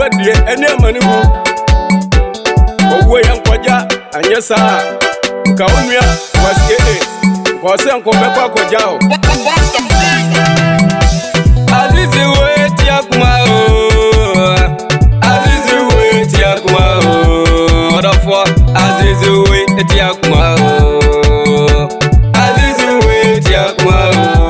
fadie ene amani hu owo yan kwaja anya saa ka onua wasie ko se nko be kwa kwaja o Azizi we ti akuma o Azizi we ti akuma o odofo Azizi we ti akuma o Azizi we ti akuma o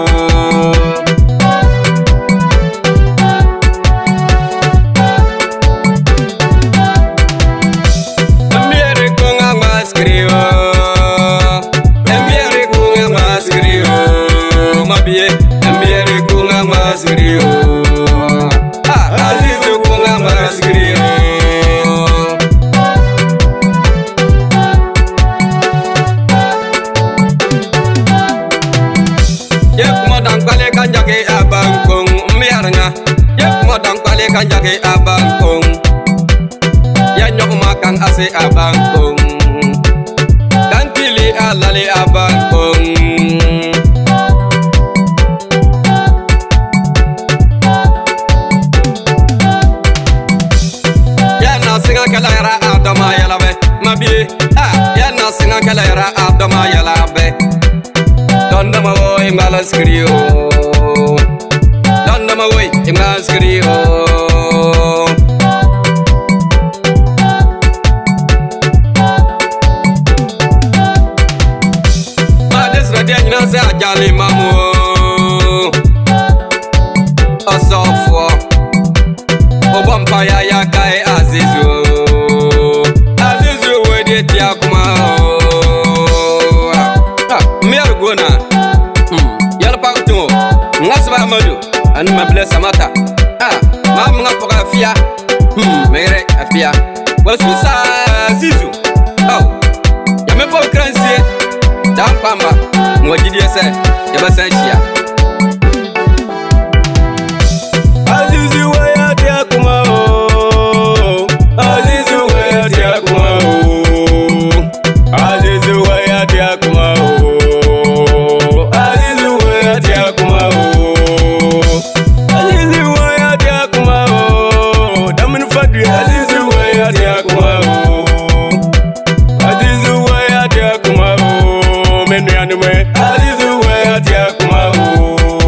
Kanjake abangkong ya nyok makan ase abangkong dan pilih alali abangkong ya nasinga kalayra adama yalabe mabi ya nasinga kalayra adama yalabe donda mawo imala skrio donda mawo imala skrio se ajali mamu osofo obampa ya kai azizu wedi ti akuma mer gona yal pakto ngasba amadu anu mable samata mam ngapoka afia mere afia wasusa azizu yamepo kransie dampamba mwajidi yese yabasanshia Azizi we ati akuma o Azizi we ati akuma o Azizi we ati akuma o Azizi we ati akuma o Azizi we ati akuma o Damin fadri Azizi we ati akuma o Azizi we ati akuma o Menu yanume Azizi we ati akuma o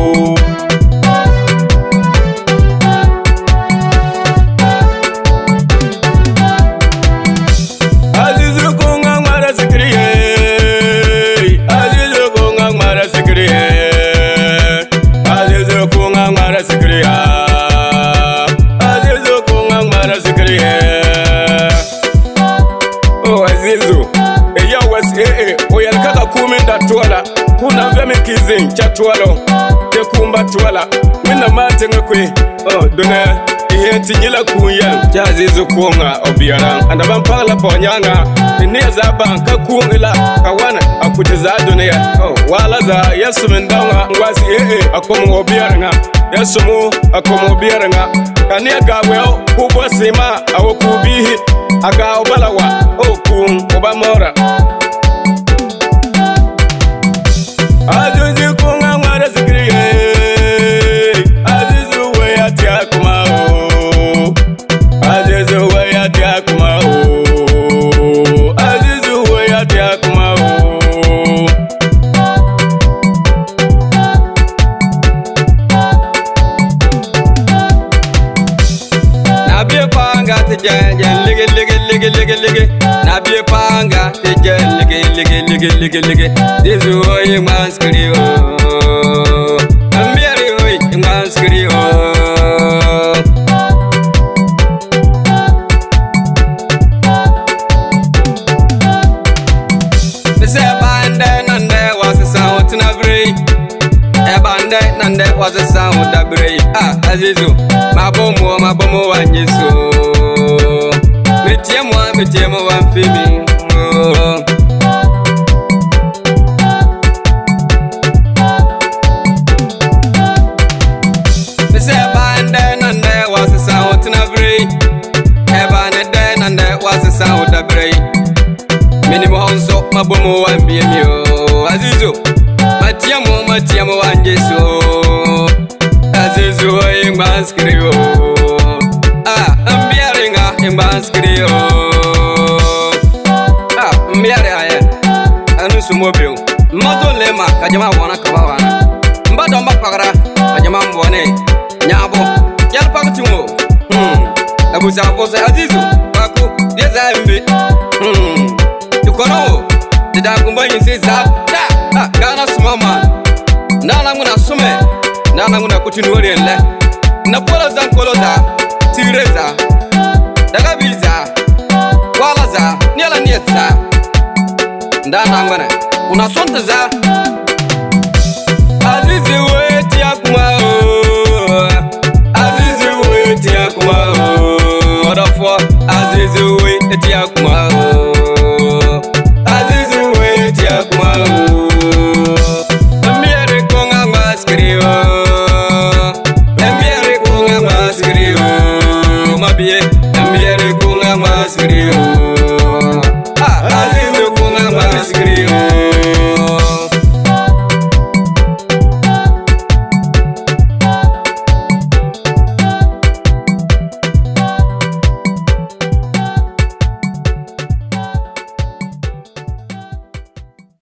Azizi kunga mara sikriye Azizi kunga mara sikriye Azizi kunga mara sikriya Azizi kunga mara sikriye Oh Azizu eya wasi oyalkaka kuminda twala kuna vya mikizin cha twalo te kumba twala mina mate ngakwe dona ihenti nyila kuya cha Azizu kunga obiara andaban pala ponyanga ni za banka kungila kawana akutiza dunia wala za yesu mendanga ngwasi akomo obiara nga yesu mu akomo obiara nga kania gawe kubwa sima awokubihi aga obalawa okun obamora Azizi kunga mara sikriye Azizi we ati akuma o Azizi we ati akuma o Azizi we ati akuma o Nabi panga te jen lege Nabi panga te jen lege Dizu hoy manskri o Ambiari hoy manskri o Bese bande nande wasa sound na brei bande nande wasa sound da brei Azizu mabomo wanyeso Metiemo wamfimi Bese bande nande wasa sound na brei bande nande wasa sound da brei Minimo honso mabomo wambiyemio Azizu matiamo wanyeso Azizu hoy manskri o Ambia banskrio. Ah, miare aye. Anu sumobil. Mato lema kajama wana kabawana. Mbado mbapagara kajama mbwane. Nyabo. Yal paktumo. Abu Safo sa Azizu. Baku. Deza mbe. Tukono. Dida kumbanyi se za. Da. Gana sumama. Nana nguna sume. Nana nguna kutinu le. Na pola zan koloza. Tireza. Daga biza. Wala za. Niala nietza. Ndana ngwana. Una sonta za. Azizi weti ya